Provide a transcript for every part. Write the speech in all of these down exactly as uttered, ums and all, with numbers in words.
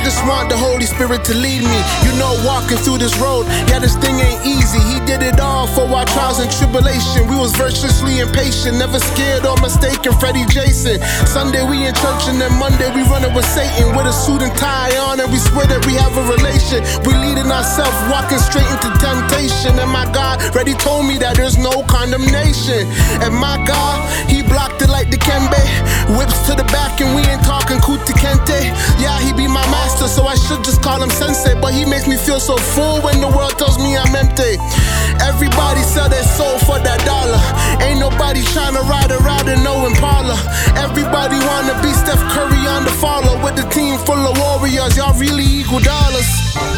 just want the Holy Spirit to lead me. You know, walking through this road, yeah, this thing ain't easy. He did it all for our trials and tribulation. We was virtuously impatient, never scared or mistaken. Freddie Jason. Sunday we in church and then Monday we running with Satan with a suit and tie on, and we swear that we have a relation. We leading ourselves, walking straight into temptation. And my God already told me that there's no condemnation. And my God, He blocked it like the Kembe. Whips to the back and we ain't talking Kuti Kente. Yeah, He be my master, so I should just call Him Sensei. But He makes me feel so full when the world tells me I'm empty. Everybody sell their soul for that dollar. Ain't nobody trying to ride around in no Impala. Everybody wanna be Steph Curry on the follow. With the team full of warriors, y'all really equal dollars.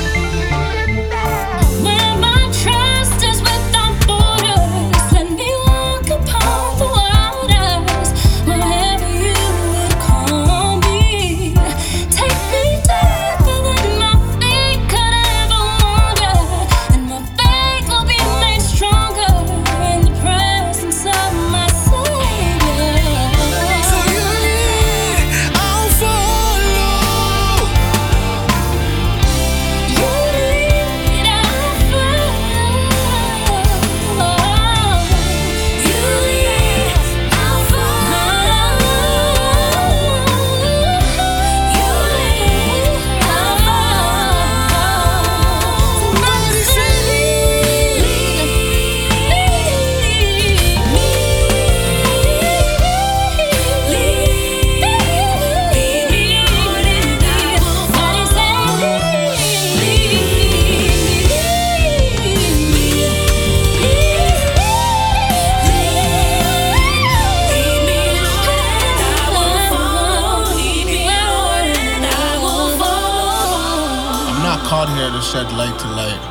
Called here to shed light to light.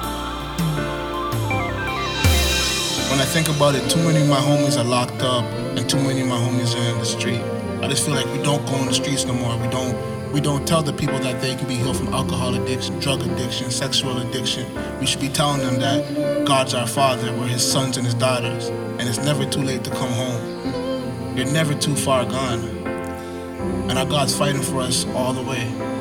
When I think about it, too many of my homies are locked up and too many of my homies are in the street. I just feel like we don't go in the streets no more. We don't we don't tell the people that they can be healed from alcohol addiction, drug addiction, sexual addiction. We should be telling them that God's our Father, we're His sons and His daughters, and it's never too late to come home. You're never too far gone. And our God's fighting for us all the way.